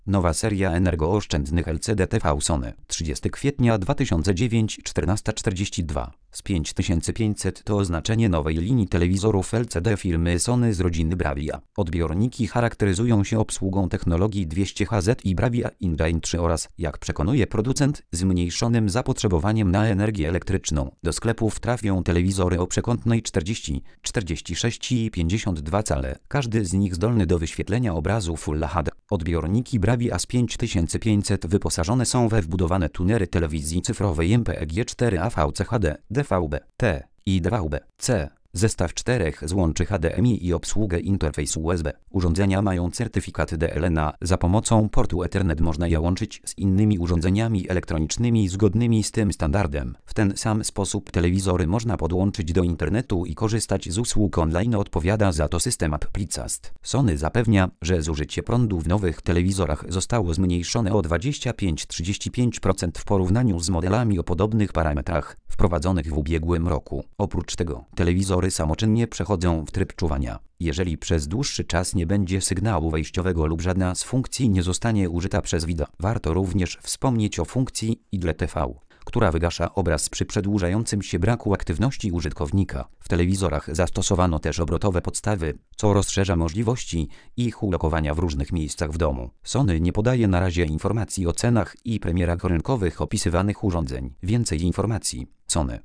Nowa seria energooszczędnych LCD TV Sony. 30 kwietnia 2009, 14:42. Z 5500 to oznaczenie nowej linii telewizorów LCD firmy Sony z rodziny Bravia. Odbiorniki charakteryzują się obsługą technologii 200Hz i Bravia Engine 3 oraz, jak przekonuje producent, zmniejszonym zapotrzebowaniem na energię elektryczną. Do sklepów trafią telewizory o przekątnej 40, 46 i 52 cale. Każdy z nich zdolny do wyświetlenia obrazu Full HD. Odbiorniki Bravia z 5500 wyposażone są we wbudowane tunery telewizji cyfrowej MPEG-4A VCHD, DVB-T i DVB-C. Zestaw 4 złączy HDMI i obsługę interfejsu USB. Urządzenia mają certyfikat DLNA. Za pomocą portu Ethernet można je łączyć z innymi urządzeniami elektronicznymi zgodnymi z tym standardem. W ten sam sposób telewizory można podłączyć do internetu i korzystać z usług online. Odpowiada za to system Applicast. Sony zapewnia, że zużycie prądu w nowych telewizorach zostało zmniejszone o 25–35% w porównaniu z modelami o podobnych parametrach wprowadzonych w ubiegłym roku. Oprócz tego telewizory samoczynnie przechodzą w tryb czuwania. Jeżeli przez dłuższy czas nie będzie sygnału wejściowego lub żadna z funkcji nie zostanie użyta przez widza. Warto również wspomnieć o funkcji Idle TV, która wygasza obraz przy przedłużającym się braku aktywności użytkownika. W telewizorach zastosowano też obrotowe podstawy, co rozszerza możliwości ich ulokowania w różnych miejscach w domu. Sony nie podaje na razie informacji o cenach i premierach rynkowych opisywanych urządzeń. Więcej informacji. Sony.